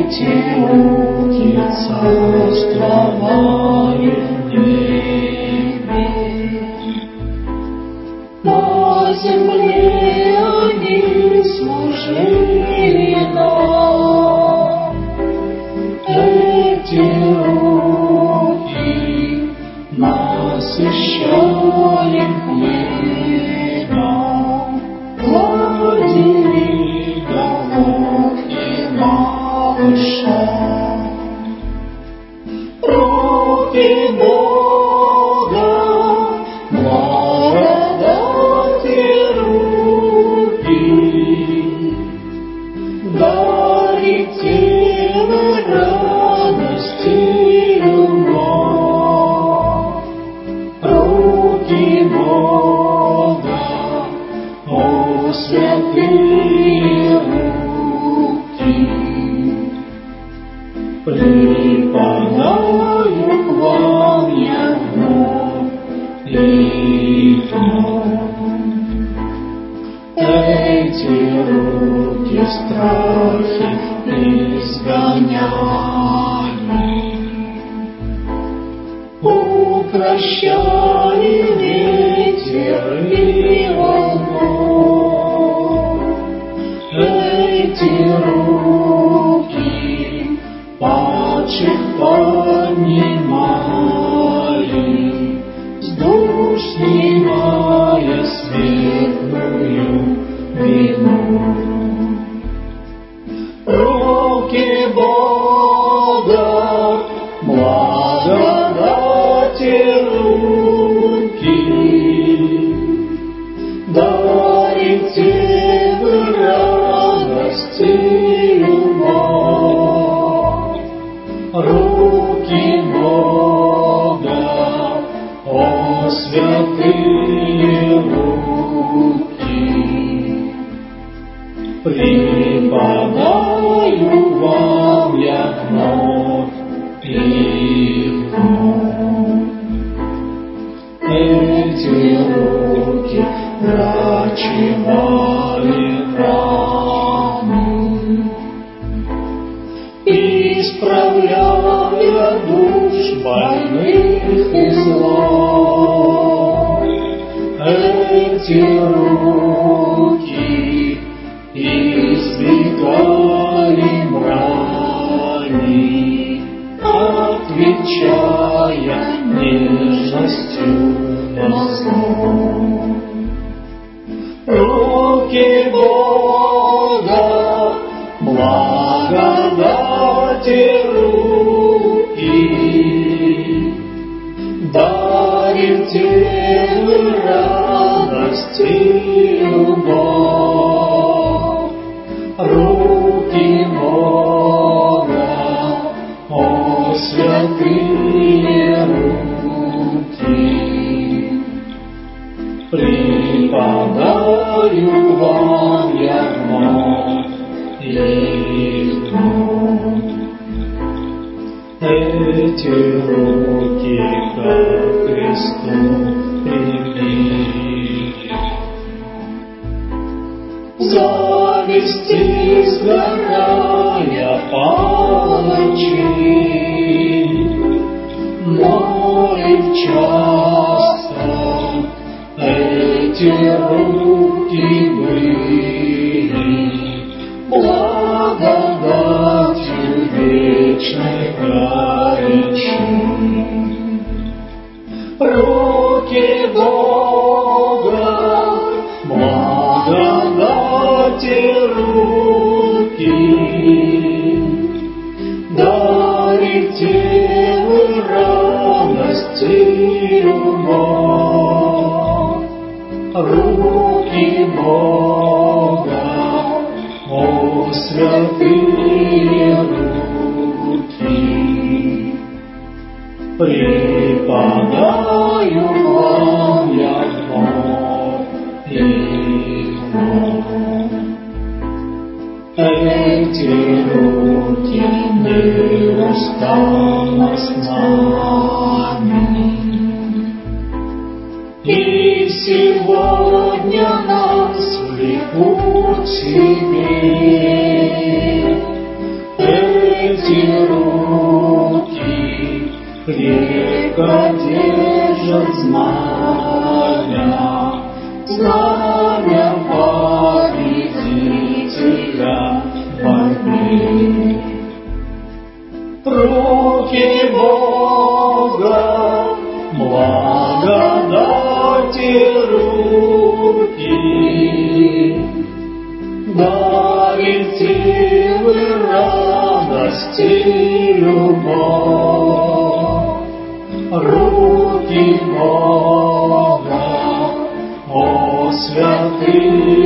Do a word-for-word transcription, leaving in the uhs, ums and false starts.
Эти руки царствовали в небе, на земле они служили нам. Эти руки насыщали хлебом, гладили голов и малышей. Руки Бога, благодати руки, дарите вы радости любовь. Руки Бога, о святые руки, припадаю к вам я вновь и вновь. Эти руки страхи изгоняли, укращали ветер и волну. Эти руки падших поднимали, с душ снимая светлую вину. Руки Бога, благодати руки, дарите вы радости любовь. Руки Бога, о святые руки, припадаю вам я вновь и вновь. Эти руки врачевали раны, исправляя душ больных и зла. Эти руки избегали брани, отвечая нежностью на зло. Руки Бога, благодати руки, дарите вы радости любовь. Руки Бога, о святые руки, припадаю к вам я вновь и вновь. Эти руки к Христу прибили, зависти сгорая палачи, молив часто, эти руки были благодатью вечной горячи. Руки Бога, благодати руки, дарите вы радости любовь. Руки Бога, о святые руки, припадаю вам я вновь и вновь. Эти руки неустанно с нами, и сегодня нас влекут себе. слышат знамя, знамя победителя борьбы. Руки Бога, благодати руки, дарит силы, радость и любовь. Руки Бога, о святые